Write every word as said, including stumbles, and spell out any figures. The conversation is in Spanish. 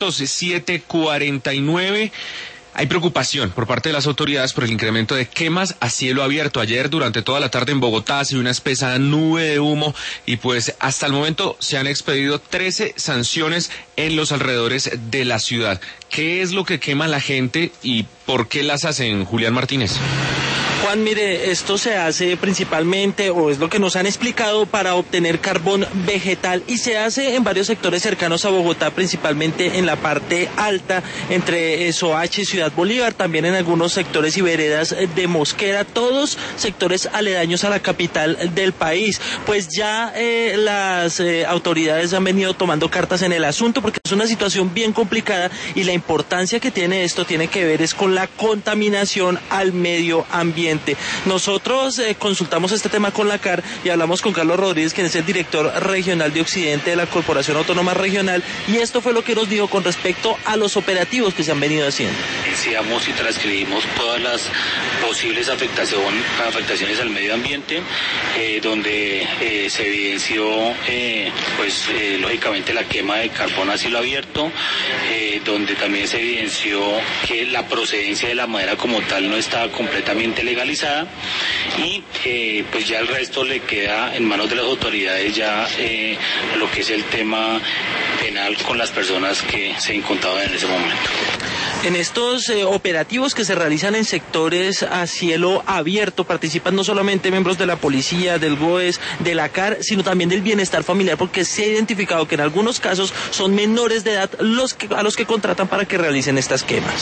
siete cuarenta y nueve. Hay preocupación por parte de las autoridades por el incremento de quemas a cielo abierto. Ayer durante toda la tarde en Bogotá se vio una espesa nube de humo y pues hasta el momento se han expedido trece sanciones en los alrededores de la ciudad. ¿Qué es lo que quema la gente y por qué las hacen, Julián Martínez? Juan, mire, esto se hace principalmente, o es lo que nos han explicado, para obtener carbón vegetal, y se hace en varios sectores cercanos a Bogotá, principalmente en la parte alta, entre Soacha y Ciudad Bolívar, también en algunos sectores y veredas de Mosquera, todos sectores aledaños a la capital del país. Pues ya eh, las eh, autoridades han venido tomando cartas en el asunto, porque es una situación bien complicada, y la importancia que tiene esto tiene que ver es con la contaminación al medio ambiente. Nosotros eh, consultamos este tema con la C A R y hablamos con Carlos Rodríguez, quien es el director regional de Occidente de la Corporación Autónoma Regional, y esto fue lo que nos dijo con respecto a los operativos que se han venido haciendo. Iniciamos y transcribimos todas las posibles afectación, afectaciones al medio ambiente, eh, donde eh, se evidenció, eh, pues eh, lógicamente la quema de carbón a cielo abierto, eh, donde también se evidenció que la procedencia de la madera como tal no estaba completamente legal. Y eh, pues ya el resto le queda en manos de las autoridades ya eh, lo que es el tema penal con las personas que se encontraban en ese momento. En estos eh, operativos que se realizan en sectores a cielo abierto participan no solamente miembros de la policía, del G O E S, de la C A R, sino también del bienestar familiar, porque se ha identificado que en algunos casos son menores de edad los que, a los que contratan para que realicen estas quemas.